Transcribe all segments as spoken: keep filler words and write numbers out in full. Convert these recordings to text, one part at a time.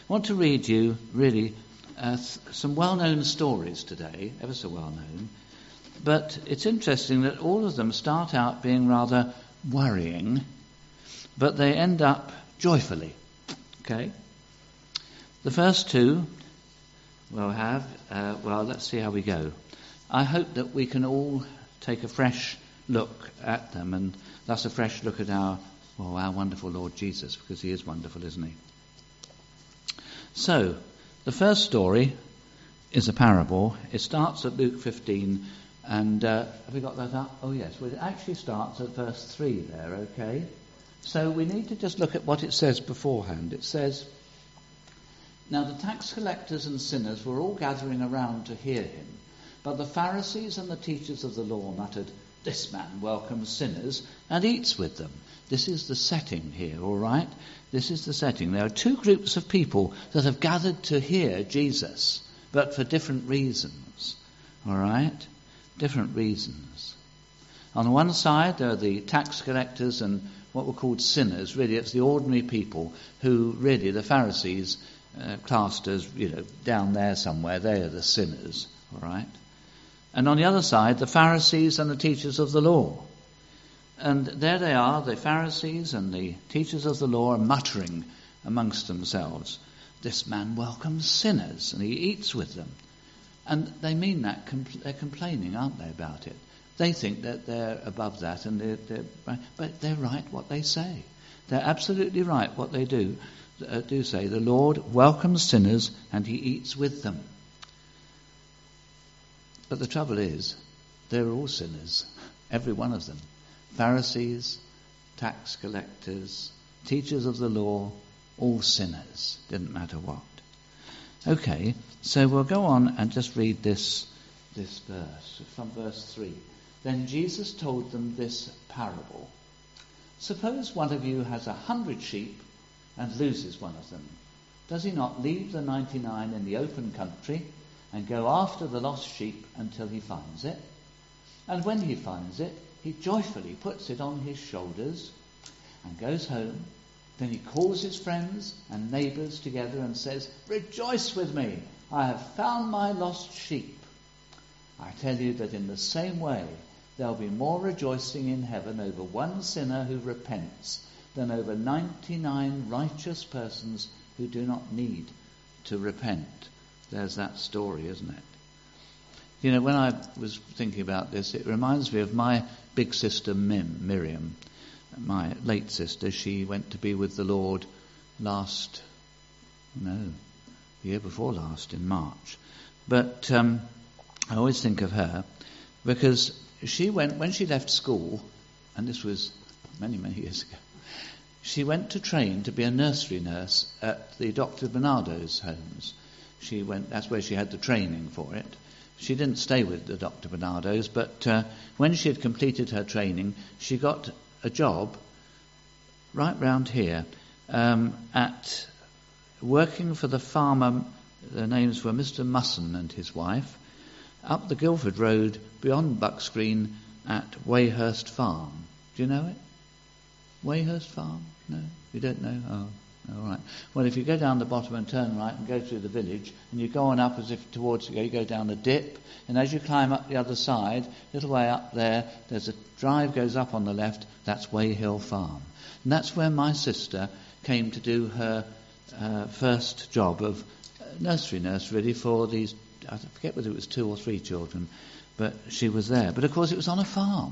want to read you, really, uh, th- some well-known stories today, ever so well-known. But it's interesting that all of them start out being rather worrying, but they end up joyfully. Okay? The first two we'll have, uh, well, let's see how we go. I hope that we can all take a fresh look at them, and thus a fresh look at our, well, our wonderful Lord Jesus, because he is wonderful, isn't he? So, the first story is a parable. It starts at Luke fifteen, and uh, have we got that up? Oh yes, well, it actually starts at verse three there, okay? So we need to just look at what it says beforehand. It says, "Now the tax collectors and sinners were all gathering around to hear him, but the Pharisees and the teachers of the law muttered, 'This man welcomes sinners and eats with them.'" This is the setting here, all right? This is the setting. There are two groups of people that have gathered to hear Jesus, but for different reasons, all right? Different reasons. On the one side, there are the tax collectors and what were called sinners. Really, it's the ordinary people who, really, the Pharisees uh, classed as, you know, down there somewhere. They are the sinners, all right? And on the other side, the Pharisees and the teachers of the law. And there they are, the Pharisees and the teachers of the law are muttering amongst themselves, "This man welcomes sinners and he eats with them." And they mean that, compl- they're complaining, aren't they, about it? They think that they're above that, and they're, they're right, but they're right what they say. They're absolutely right what they do, uh, do say. The Lord welcomes sinners and he eats with them. But the trouble is, they're all sinners, every one of them. Pharisees, tax collectors, teachers of the law, all sinners. Didn't matter what. Okay, so we'll go on and just read this this verse, from verse three. "Then Jesus told them this parable. Suppose one of you has a hundred sheep and loses one of them. Does he not leave the ninety-nine in the open country and go after the lost sheep until he finds it? And when he finds it, he joyfully puts it on his shoulders and goes home. Then he calls his friends and neighbours together and says, 'Rejoice with me, I have found my lost sheep.' I tell you that in the same way there will be more rejoicing in heaven over one sinner who repents than over ninety-nine righteous persons who do not need to repent." There's that story, isn't it? You know, when I was thinking about this, it reminds me of my big sister Mim, Miriam, my late sister. She went to be with the Lord last, no, the year before last, in March. But um, I always think of her because she went, when she left school, and this was many, many years ago, she went to train to be a nursery nurse at the Doctor Bernardo's homes. She went, that's where she had the training for it. She didn't stay with the Doctor Bernardo's, but uh, when she had completed her training, she got a job right round here um, at working for the farmer. Their names were Mister Musson and his wife, up the Guildford Road beyond Bucks Green at Wayhurst Farm. Do you know it? Wayhurst Farm? No? You don't know? Oh. All right. Well, if you go down the bottom and turn right and go through the village, and you go on up as if towards, you go down a dip, and as you climb up the other side, a little way up there, there's a drive goes up on the left, that's Wayhill Farm. And that's where my sister came to do her uh, first job of nursery nurse, really, for these, I forget whether it was two or three children, but she was there. But of course it was on a farm.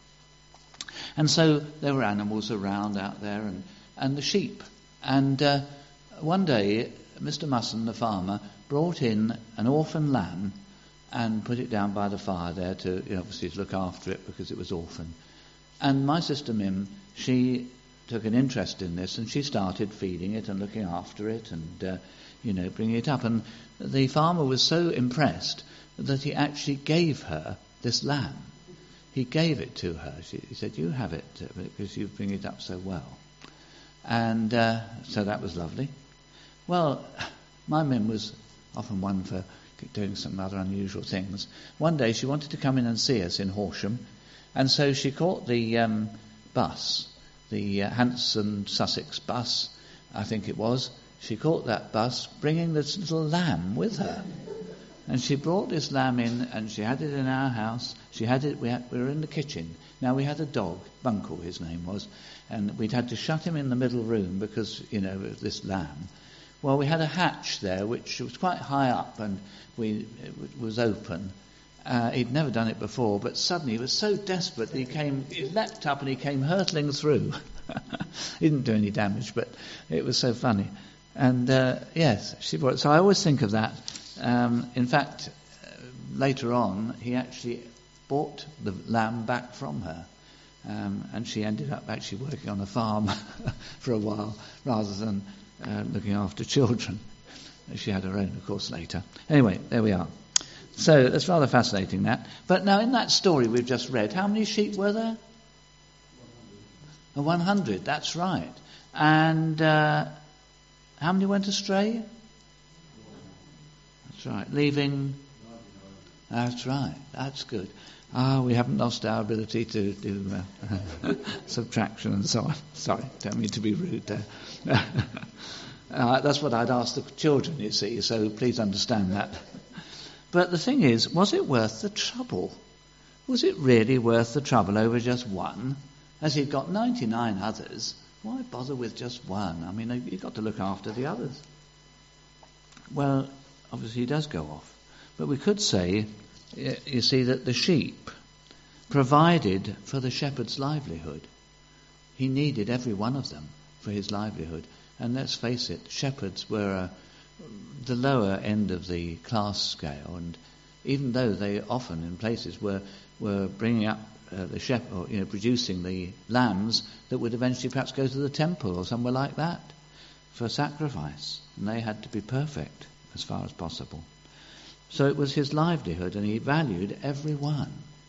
And so there were animals around out there, and, and the sheep. And uh, one day, Mister Musson, the farmer, brought in an orphan lamb and put it down by the fire there to, you know, obviously to look after it because it was orphan. And my sister Mim, she took an interest in this, and she started feeding it and looking after it and, uh, you know, bringing it up. And the farmer was so impressed that he actually gave her this lamb. He gave it to her. She, he said, "You have it because you bring it up so well." And uh, so that was lovely. Well, my Mim was often one for doing some rather unusual things. One day she wanted to come in and see us in Horsham, and so she caught the um, bus, the uh, Hanson Sussex bus, I think it was, she caught that bus bringing this little lamb with her. And she brought this lamb in, and she had it in our house. She had it, we, had, we were in the kitchen. Now we had a dog, Bunkle his name was, and we'd had to shut him in the middle room because, you know, of this lamb. Well, we had a hatch there which was quite high up, and we it was open. Uh, he'd never done it before, but suddenly he was so desperate that he came, he leapt up and he came hurtling through. He didn't do any damage, but it was so funny. And uh, yes, she brought it. So I always think of that. Um, in fact, uh, later on, he actually bought the lamb back from her. Um, and she ended up actually working on a farm for a while rather than uh, looking after children. She had her own, of course, later. Anyway, there we are. So that's rather fascinating, that. But now in that story we've just read, how many sheep were there? one hundred, that's right. And uh, how many went astray? That's right. Leaving? That's right. That's good. Ah, we haven't lost our ability to do uh, subtraction and so on. Sorry, don't mean to be rude there. uh, that's what I'd ask the children, you see, so please understand that. But the thing is, was it worth the trouble? Was it really worth the trouble over just one? As he'd got ninety-nine others, why bother with just one? I mean, you've got to look after the others. Well, obviously he does go off. But we could say, you see, that the sheep provided for the shepherd's livelihood. He needed every one of them for his livelihood. And let's face it, shepherds were uh, the lower end of the class scale, and even though they often in places were were bringing up uh, the shepherd, or, you know, producing the lambs that would eventually perhaps go to the temple or somewhere like that for sacrifice, and they had to be perfect as far as possible. So it was his livelihood, and he valued every one.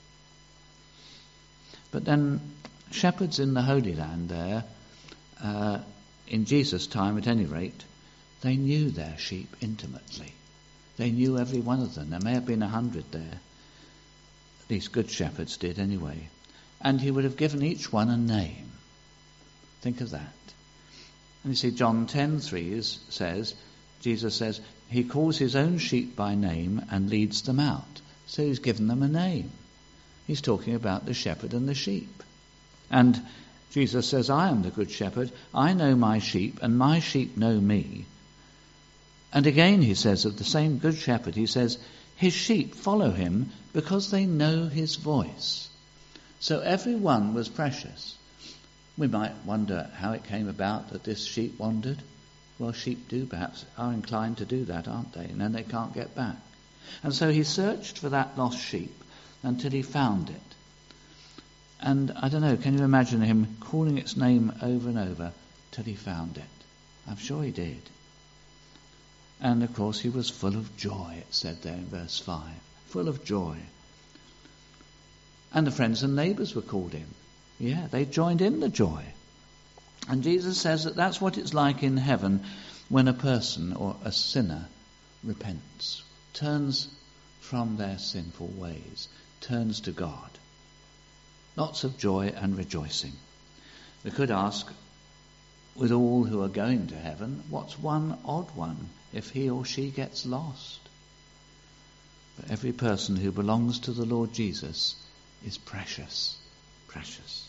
But then shepherds in the Holy Land there, uh, in Jesus' time at any rate, they knew their sheep intimately. They knew every one of them. There may have been a hundred there. These good shepherds did anyway. And he would have given each one a name. Think of that. And you see, John ten three is, says, Jesus says, he calls his own sheep by name and leads them out. So he's given them a name. He's talking about the shepherd and the sheep. And Jesus says, I am the good shepherd. I know my sheep, and my sheep know me. And again he says of the same good shepherd, he says, his sheep follow him because they know his voice. So every one was precious. We might wonder how it came about that this sheep wandered. Well, sheep do perhaps, are inclined to do that, aren't they? And then they can't get back. And so he searched for that lost sheep until he found it. And I don't know, can you imagine him calling its name over and over till he found it? I'm sure he did. And of course he was full of joy, it said there in verse five. Full of joy. And the friends and neighbours were called in. Yeah, they joined in the joy. And Jesus says that that's what it's like in heaven when a person or a sinner repents, turns from their sinful ways, turns to God. Lots of joy and rejoicing. We could ask, with all who are going to heaven, what's one odd one if he or she gets lost? But every person who belongs to the Lord Jesus is precious, precious.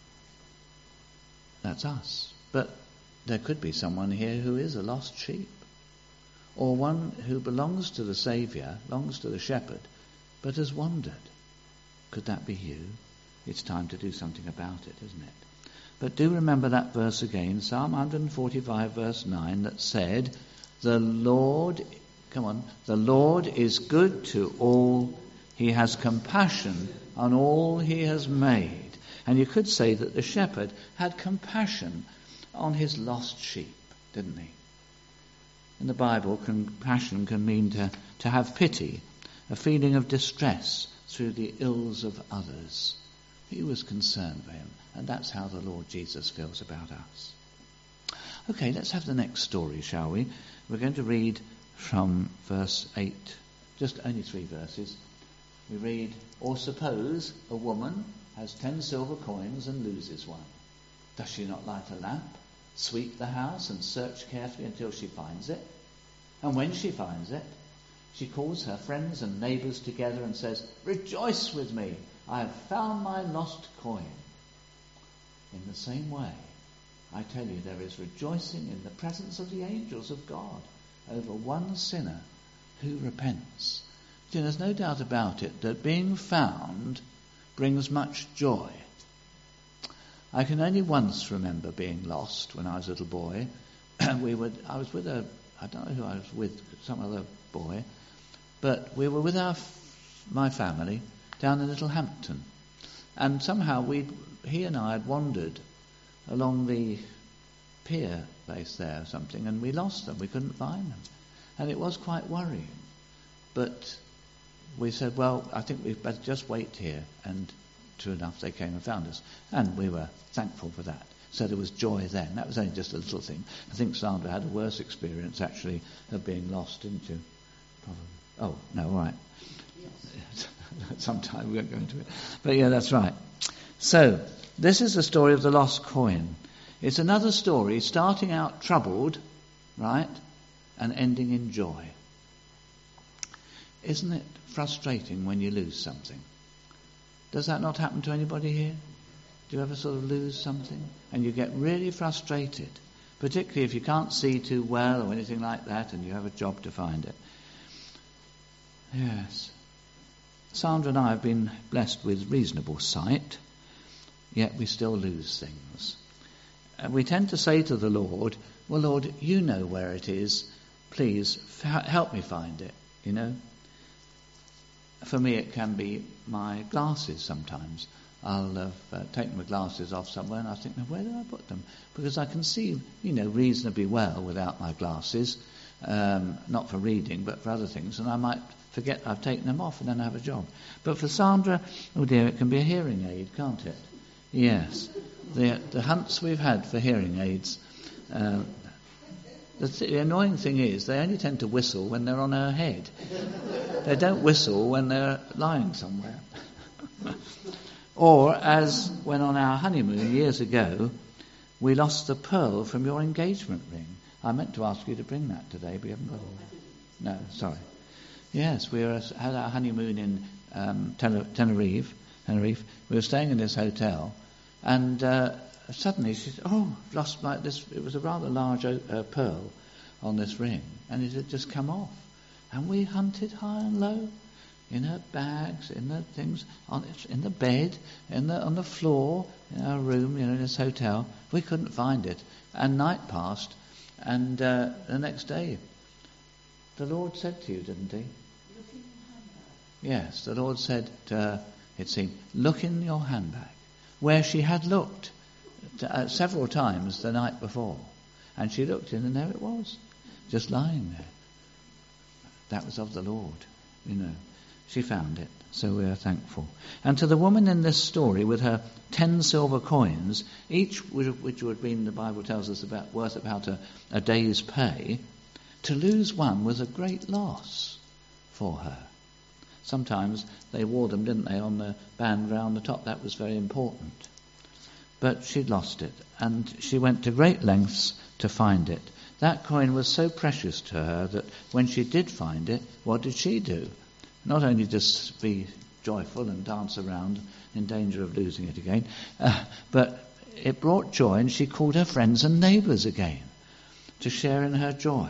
That's us. But there could be someone here who is a lost sheep, or one who belongs to the Saviour, belongs to the shepherd, but has wandered. Could that be you? It's time to do something about it, isn't it? But do remember that verse again, Psalm one forty-five verse nine, that said, the Lord, come on, the Lord is good to all. He has compassion on all he has made. And you could say that the shepherd had compassion on his lost sheep, didn't he? In the Bible, compassion can mean to, to have pity, a feeling of distress through the ills of others. He was concerned for him, and that's how the Lord Jesus feels about us. Okay, let's have the next story, shall we? We're going to read from verse eight, just only three verses. We read, or suppose a woman has ten silver coins and loses one. Does she not light a lamp sweep the house and search carefully until she finds it. And when she finds it, she calls her friends and neighbours together and says, "Rejoice with me, I have found my lost coin." In the same way, I tell you, there is rejoicing in the presence of the angels of God over one sinner who repents. See, there's no doubt about it that being found brings much joy. I can only once remember being lost when I was a little boy. we would, I was with a, I don't know who I was with, some other boy, but we were with our, my family down in Littlehampton, and somehow we, he and I had wandered along the pier place there or something, and we lost them. We couldn't find them, and it was quite worrying. But we said, well, I think we'd better just wait here, and true enough, they came and found us, and we were thankful for that. So there was joy then. That was only just a little thing. I think Sandra had a worse experience, actually, of being lost, didn't you? Probably. Oh, no, all right. Yes. Sometime we won't go into it. But yeah, that's right. So, this is the story of the lost coin. It's another story starting out troubled, right, and ending in joy. Isn't it frustrating when you lose something? Does that not happen to anybody here? Do you ever sort of lose something and you get really frustrated, particularly if you can't see too well or anything like that and you have a job to find it? Yes. Sandra and I have been blessed with reasonable sight, yet we still lose things. And we tend to say to the Lord, well, Lord, you know where it is. Please f- help me find it, you know. For me, it can be my glasses sometimes. I'll have uh, taken my glasses off somewhere and I think, now, where did I put them? Because I can see, you know, reasonably well without my glasses, um, not for reading, but for other things, and I might forget I've taken them off and then have a job. But for Sandra, oh dear, it can be a hearing aid, can't it? Yes. The, the hunts we've had for hearing aids, uh, the, th- the annoying thing is they only tend to whistle when they're on her head. They don't whistle when they're lying somewhere. Or, as when on our honeymoon years ago, we lost the pearl from your engagement ring. I meant to ask you to bring that today, but you haven't got it. No, sorry. Yes, we were, had our honeymoon in um, Tenerife. Tenerife. We were staying in this hotel, and uh, suddenly she said, "Oh, I've lost my this." It was a rather large uh, pearl on this ring, and it had just come off. And we hunted high and low, in her bags, in the things, on in the bed, in the on the floor, in our room, you know, in this hotel. We couldn't find it, and night passed, and uh, the next day, the Lord said to you, didn't He? Look in your handbag. Yes, the Lord said, uh, it seemed, look in your handbag, where she had looked uh, several times the night before, and she looked in, and there it was, just lying there. That was of the Lord, you know. She found it, so we are thankful. And to the woman in this story with her ten silver coins, each which would have been, the Bible tells us, about worth about a, a day's pay, to lose one was a great loss for her. Sometimes they wore them, didn't they, on the band round the top. That was very important. But she'd lost it, and she went to great lengths to find it. That coin was so precious to her that when she did find it, what did she do? Not only just be joyful and dance around in danger of losing it again, uh, but it brought joy, and she called her friends and neighbours again to share in her joy.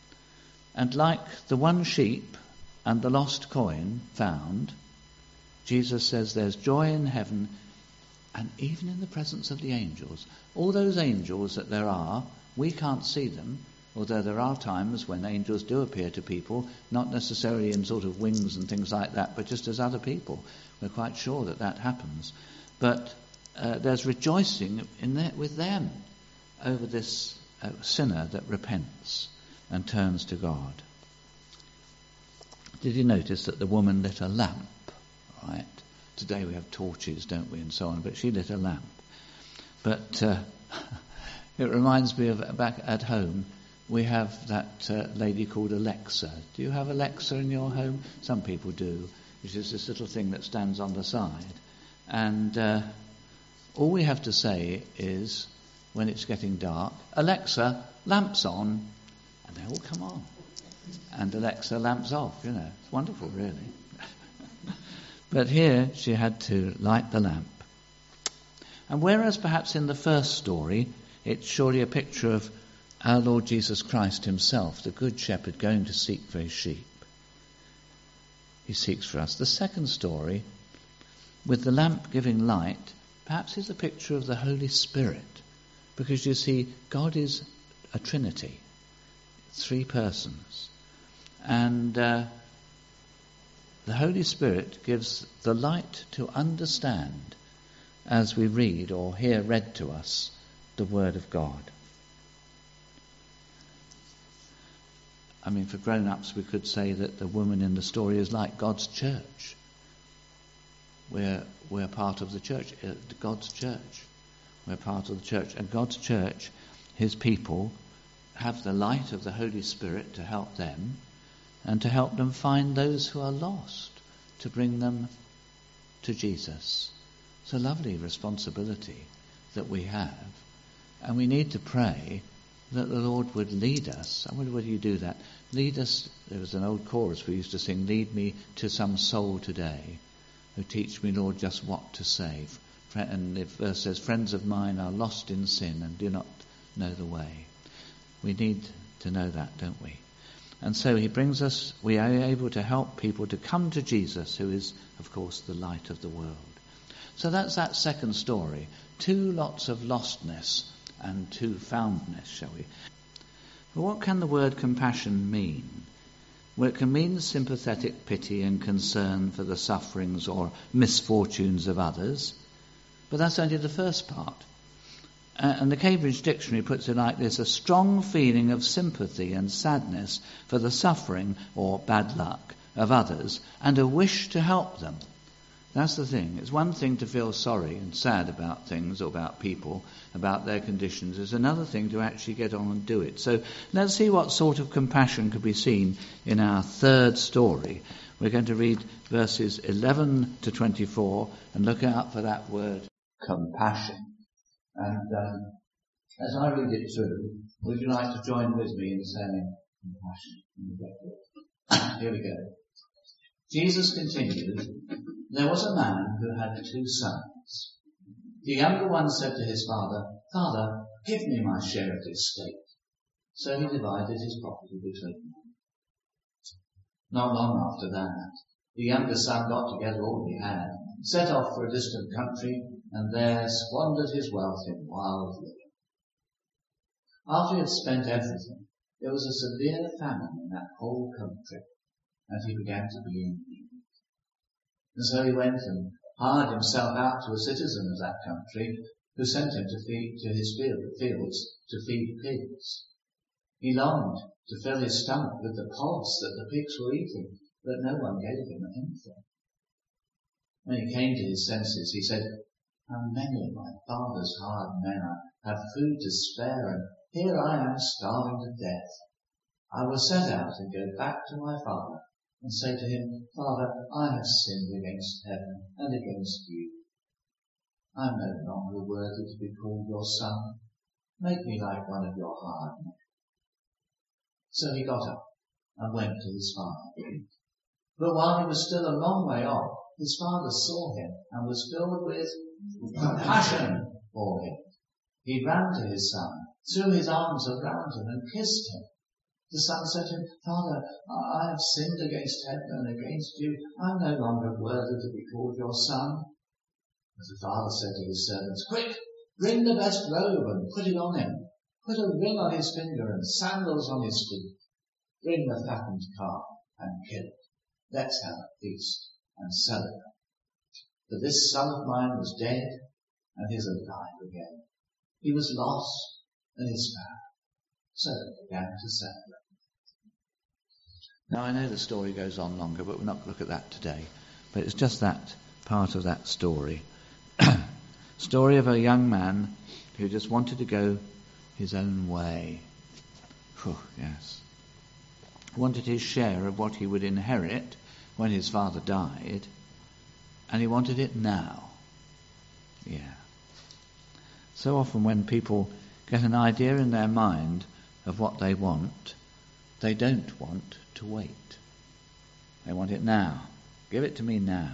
And like the one sheep and the lost coin found, Jesus says there's joy in heaven and even in the presence of the angels. All those angels that there are, we can't see them, although there are times when angels do appear to people, not necessarily in sort of wings and things like that, but just as other people. We're quite sure that that happens. But uh, there's rejoicing in there with them over this uh, sinner that repents and turns to God. Did you notice that the woman lit a lamp, right? Today we have torches, don't we, and so on, but she lit a lamp. But uh, it reminds me of back at home, we have that uh, lady called Alexa. Do you have Alexa in your home? Some people do, which is this little thing that stands on the side. And uh, all we have to say is, when it's getting dark, Alexa, lamps on, and they all come on. And Alexa, lamps off, you know. It's wonderful, really. But here she had to light the lamp. And whereas perhaps in the first story it's surely a picture of our Lord Jesus Christ himself, the good shepherd going to seek for his sheep, he seeks for us. The second story, with the lamp giving light, perhaps is a picture of the Holy Spirit, because you see, God is a Trinity, three persons, and uh, the Holy Spirit gives the light to understand as we read or hear read to us the Word of God. I mean, for grown-ups, we could say that the woman in the story is like God's church. We're, we're part of the church, uh, God's church. We're part of the church. And God's church, his people, have the light of the Holy Spirit to help them and to help them find those who are lost, to bring them to Jesus. It's a lovely responsibility that we have. And we need to pray that the Lord would lead us. I wonder whether you do that. Lead us. There was an old chorus we used to sing, lead me to some soul today, who teach me, Lord, just what to say. And the verse says, friends of mine are lost in sin and do not know the way. We need to know that, don't we? And so he brings us, we are able to help people to come to Jesus, who is, of course, the light of the world. So that's that second story. Two lots of lostness and two foundness, shall we? But what can the word compassion mean? Well, it can mean sympathetic pity and concern for the sufferings or misfortunes of others, but that's only the first part. Uh, and the Cambridge Dictionary puts it like this: a strong feeling of sympathy and sadness for the suffering or bad luck of others and a wish to help them. That's the thing. It's one thing to feel sorry and sad about things or about people, about their conditions. It's another thing to actually get on and do it. So let's see what sort of compassion could be seen in our third story. We're going to read verses eleven to twenty-four and look out for that word, compassion. And um, as I read it through, would you like to join with me in saying compassion? Here we go. Jesus continued, there was a man who had two sons. The younger one said to his father, Father, give me my share of the estate. So he divided his property between them. Not long after that, the younger son got together all he had, set off for a distant country, and there squandered his wealth in wild living. After he had spent everything, there was a severe famine in that whole country, and he began to be in need. And so he went and hired himself out to a citizen of that country, who sent him to feed to his fields to feed pigs. He longed to fill his stomach with the pods that the pigs were eating, but no one gave him anything. When he came to his senses, he said, how many of my father's hired men have food to spare, and here I am starving to death. I will set out and go back to my father and say to him, Father, I have sinned against heaven and against you. I am no longer worthy to be called your son. Make me like one of your hired men. So he got up and went to his father. But while he was still a long way off, his father saw him and was filled with compassion for him. He ran to his son, threw his arms around him and kissed him. The son said to him, Father, I have sinned against heaven and against you. I am no longer worthy to be called your son. But the father said to his servants, Quick, bring the best robe and put it on him. Put a ring on his finger and sandals on his feet. Bring the fattened calf and kill it. Let's have a feast and celebrate. For this son of mine was dead and is alive again. He was lost and is found. So they began to celebrate. Now I know the story goes on longer, but we're not going to look at that today. But it's just that part of that story. Story of a young man who just wanted to go his own way. Whew, yes. Wanted his share of what he would inherit when his father died, and he wanted it now. Yeah. So often when people get an idea in their mind of what they want, they don't want to wait. They want it now. Give it to me now.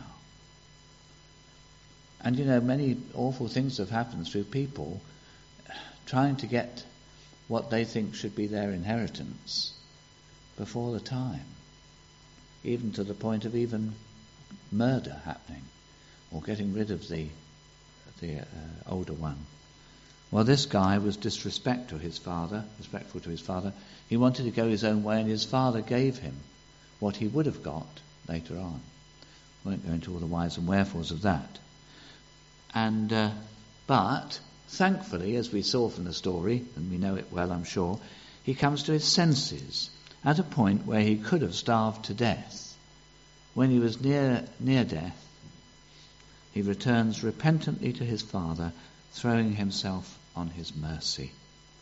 And you know, many awful things have happened through people trying to get what they think should be their inheritance before the time, even to the point of even murder happening or getting rid of the the uh, older one. Well, this guy was disrespect to his father, respectful to his father. He wanted to go his own way, and his father gave him what he would have got later on. I won't go into all the whys and wherefores of that. And uh, but thankfully, as we saw from the story, and we know it well, I'm sure, he comes to his senses at a point where he could have starved to death. When he was near near death, he returns repentantly to his father, throwing himself on his mercy.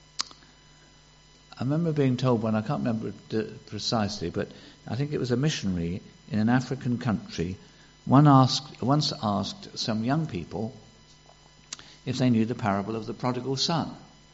I remember being told one, I can't remember it precisely, but I think it was a missionary in an African country, one asked, once asked some young people if they knew the parable of the prodigal son.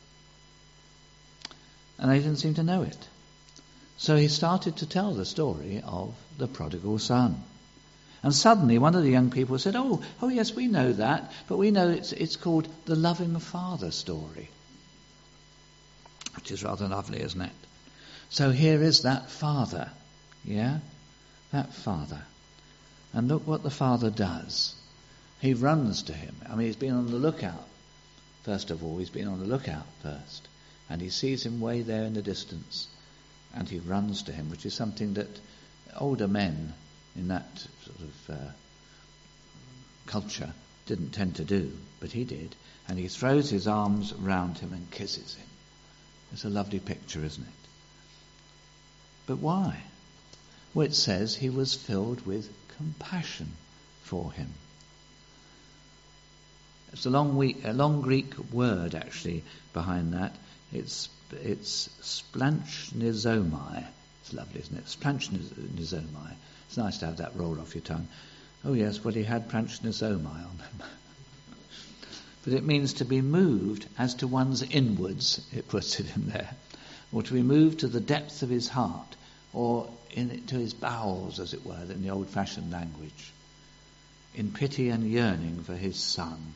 And they didn't seem to know it. So he started to tell the story of the prodigal son. And suddenly one of the young people said, oh, oh yes, we know that, but we know it's, it's called the loving father story. Which is rather lovely, isn't it? So here is that father, yeah? That father. And look what the father does. He runs to him. I mean, he's been on the lookout. First of all, he's been on the lookout first. And he sees him way there in the distance. And he runs to him, which is something that older men in that sort of uh, culture didn't tend to do, but he did. And he throws his arms around him and kisses him. It's a lovely picture, isn't it? But why? Well, it says he was filled with compassion for him. It's a long, week, a long Greek word, actually, behind that. It's it's splanchnisomai. It's lovely, isn't it? Splanchnisomai. It's nice to have that roll off your tongue. Oh yes, well he had splanchnisomai on him. But it means to be moved as to one's inwards, it puts it in there. Or to be moved to the depth of his heart, or in, to his bowels, as it were, in the old-fashioned language, in pity and yearning for his son.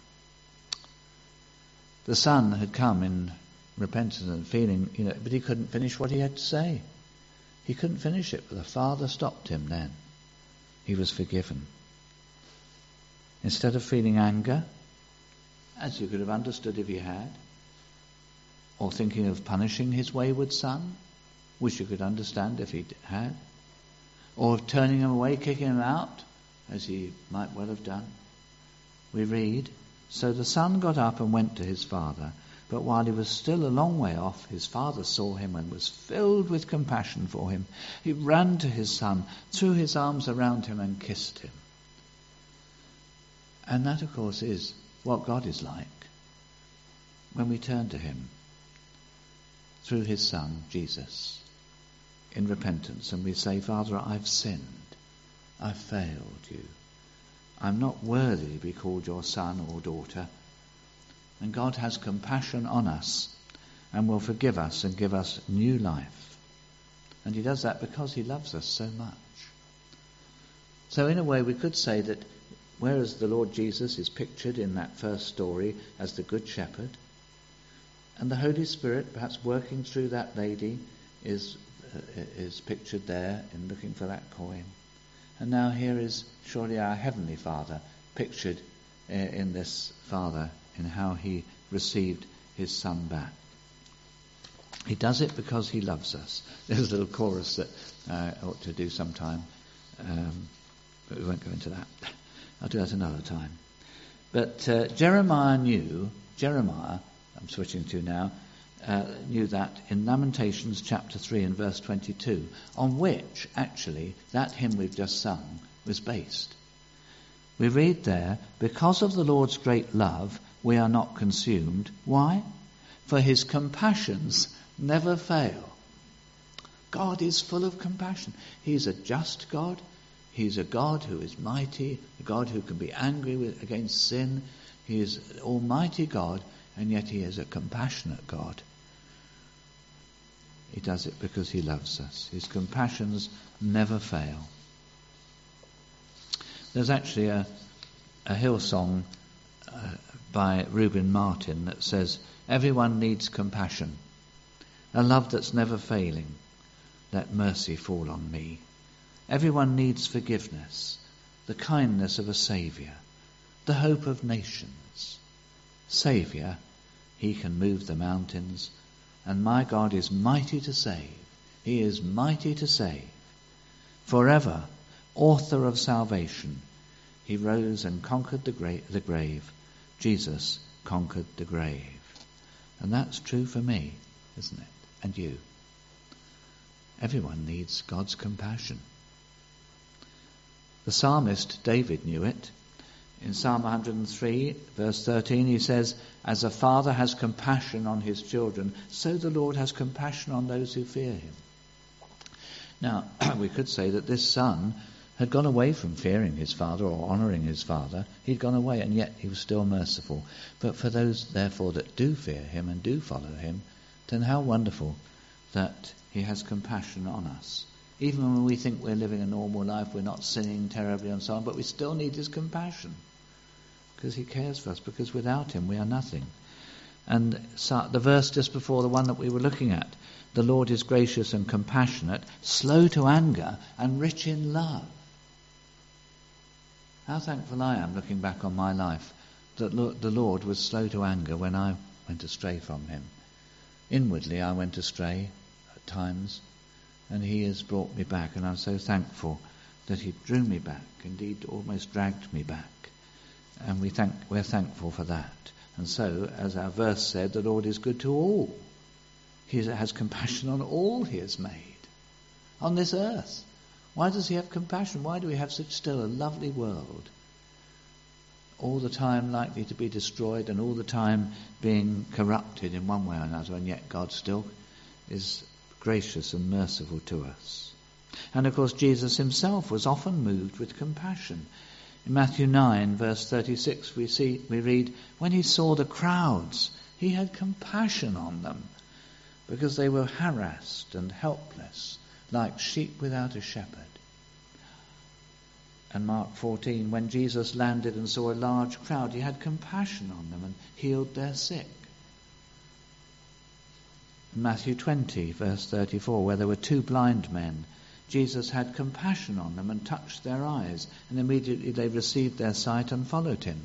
The son had come in repentance and feeling, you know, but he couldn't finish what he had to say. He couldn't finish it, but the father stopped him then. He was forgiven. Instead of feeling anger, as you could have understood if he had, or thinking of punishing his wayward son, which you could understand if he had, or of turning him away, kicking him out, as he might well have done, we read, so the son got up and went to his father, but while he was still a long way off, his father saw him and was filled with compassion for him. He ran to his son, threw his arms around him and kissed him. And that, of course, is what God is like when we turn to him through his son, Jesus, in repentance, and we say, Father, I've sinned. I've failed you. I'm not worthy to be called your son or daughter. And God has compassion on us and will forgive us and give us new life. And he does that because he loves us so much. So in a way we could say that whereas the Lord Jesus is pictured in that first story as the Good Shepherd, and the Holy Spirit perhaps working through that lady is uh, is pictured there in looking for that coin. And now here is surely our Heavenly Father pictured uh, in this Father, in how he received his son back. He does it because he loves us. There's a little chorus that uh, I ought to do sometime, um, but we won't go into that. I'll do that another time. But uh, Jeremiah knew, Jeremiah, I'm switching to now, uh, knew that in Lamentations chapter three and verse twenty-two, on which actually that hymn we've just sung was based. We read there, because of the Lord's great love, we are not consumed. Why? For his compassions never fail. God is full of compassion. He's a just God. He's a God who is mighty, a God who can be angry with, against sin. He is Almighty God, and yet he is a compassionate God. He does it because he loves us. His compassions never fail. There's actually a, a Hillsong uh, by Reuben Martin that says, everyone needs compassion, a love that's never failing. Let mercy fall on me. Everyone needs forgiveness, the kindness of a Saviour, the hope of nations. Saviour, he can move the mountains, and my God is mighty to save. He is mighty to save. Forever, author of salvation, he rose and conquered the, gra- the grave. Jesus conquered the grave. And that's true for me, isn't it? And you. Everyone needs God's compassion. The psalmist David knew it. In Psalm one hundred three, verse thirteen, he says, as a father has compassion on his children, so the Lord has compassion on those who fear him. Now, we could say that this son had gone away from fearing his father or honouring his father. He'd gone away, and yet he was still merciful. But for those, therefore, that do fear him and do follow him, then how wonderful that he has compassion on us. Even when we think we're living a normal life, we're not sinning terribly and so on, but we still need his compassion because he cares for us, because without him we are nothing. And so the verse just before the one that we were looking at, the Lord is gracious and compassionate, slow to anger and rich in love. How thankful I am, looking back on my life, that the Lord was slow to anger when I went astray from him. Inwardly I went astray at times, and he has brought me back, and I'm so thankful that he drew me back, indeed almost dragged me back. And we thank, we're thankful for that. And so, as our verse said, the Lord is good to all. He has compassion on all he has made on this earth. Why does he have compassion? Why do we have such still a lovely world, all the time likely to be destroyed and all the time being corrupted in one way or another, and yet God still is gracious and merciful to us? And of course Jesus himself was often moved with compassion. In Matthew nine verse thirty-six we see we read, when he saw the crowds he had compassion on them because they were harassed and helpless like sheep without a shepherd. And Mark fourteen, when Jesus landed and saw a large crowd, he had compassion on them and healed their sick. In Matthew twenty verse thirty-four, where there were two blind men, Jesus had compassion on them and touched their eyes, and immediately they received their sight and followed him.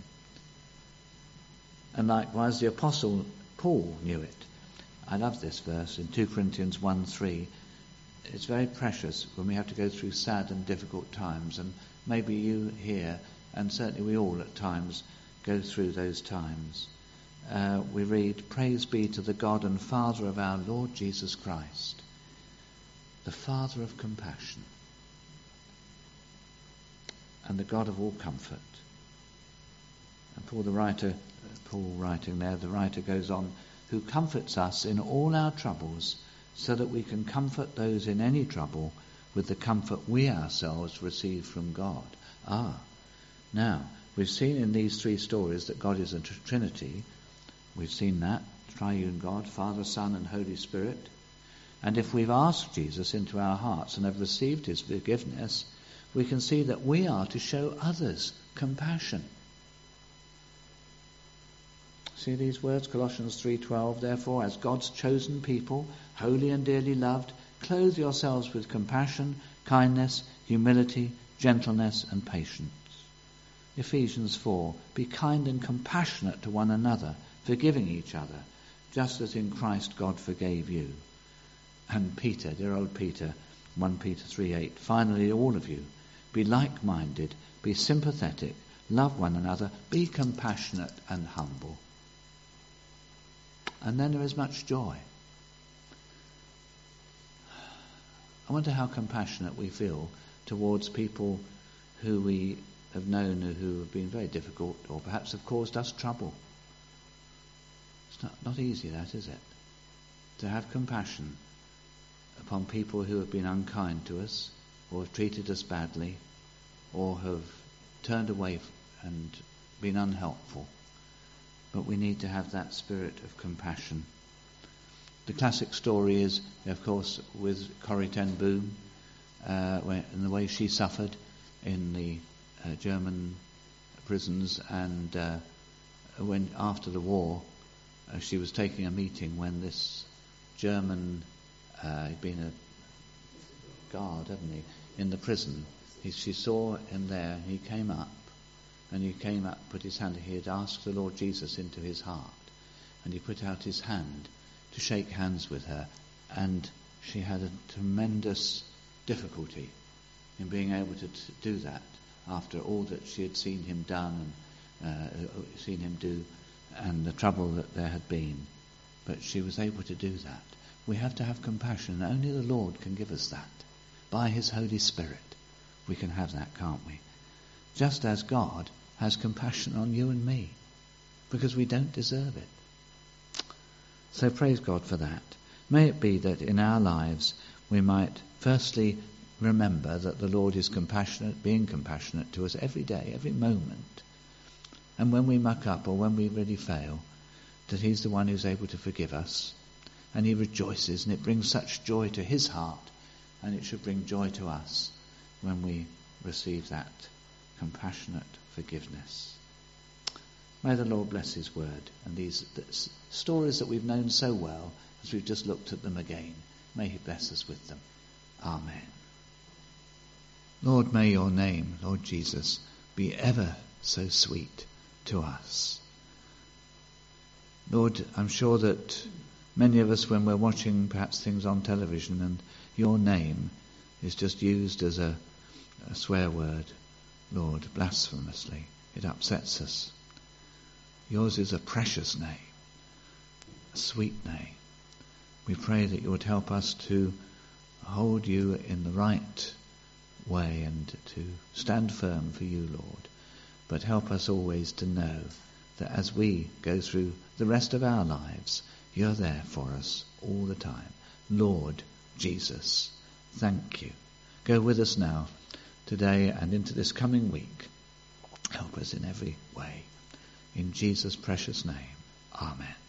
And likewise the Apostle Paul knew it. I love this verse in two Corinthians one three. It's very precious when we have to go through sad and difficult times, and maybe you here, and certainly we all at times, go through those times. Uh, we read, praise be to the God and Father of our Lord Jesus Christ, the Father of compassion and the God of all comfort. And Paul the writer, Paul writing there, the writer goes on, who comforts us in all our troubles, so that we can comfort those in any trouble with the comfort we ourselves receive from God. Ah, now, we've seen in these three stories that God is a tr- Trinity. We've seen that, triune God, Father, Son and Holy Spirit. And if we've asked Jesus into our hearts and have received his forgiveness, we can see that we are to show others compassion. See these words, Colossians three twelve, therefore, as God's chosen people, holy and dearly loved, clothe yourselves with compassion, kindness, humility, gentleness and patience. Ephesians four, be kind and compassionate to one another, forgiving each other, just as in Christ God forgave you. And Peter, dear old Peter, First Peter three eight, finally all of you, be like-minded, be sympathetic, love one another, be compassionate and humble. And then there is much joy. I wonder how compassionate we feel towards people who we have known who have been very difficult or perhaps have caused us trouble. It's not, not easy, that, is it? To have compassion upon people who have been unkind to us or have treated us badly or have turned away and been unhelpful. but we need to have that spirit of compassion. The classic story is, of course, with Corrie ten Boom, uh, where, and the way she suffered in the uh, German prisons, and uh, when after the war, uh, she was taking a meeting when this German, uh, he'd been a guard, hadn't he, in the prison. He, she saw him there, and he came up, and he came up, put his hand, he had asked the Lord Jesus into his heart, and he put out his hand to shake hands with her, and she had a tremendous difficulty in being able to t- do that after all that she had seen him done and uh, seen him do, and the trouble that there had been. But she was able to do that. We have to have compassion, and only the Lord can give us that. By his Holy Spirit we can have that, can't we? Just as God has compassion on you and me, because we don't deserve it. So praise God for that. May it be that in our lives we might firstly remember that the Lord is compassionate, being compassionate to us every day, every moment. And when we muck up or when we really fail, that he's the one who's able to forgive us. And he rejoices, and it brings such joy to his heart, and it should bring joy to us when we receive that compassionate forgiveness. May the Lord bless his word and these th- stories that we've known so well as we've just looked at them again. May he bless us with them. Amen. Lord, may your name, Lord Jesus, be ever so sweet to us. Lord, I'm sure that many of us, when we're watching perhaps things on television and your name is just used as a, a swear word, Lord, blasphemously, it upsets us. Yours is a precious name, a sweet name. We pray that you would help us to hold you in the right way and to stand firm for you, Lord. But help us always to know that as we go through the rest of our lives, you're there for us all the time. Lord Jesus, thank you. Go with us now, today and into this coming week. Help us in every way. In Jesus' precious name, amen.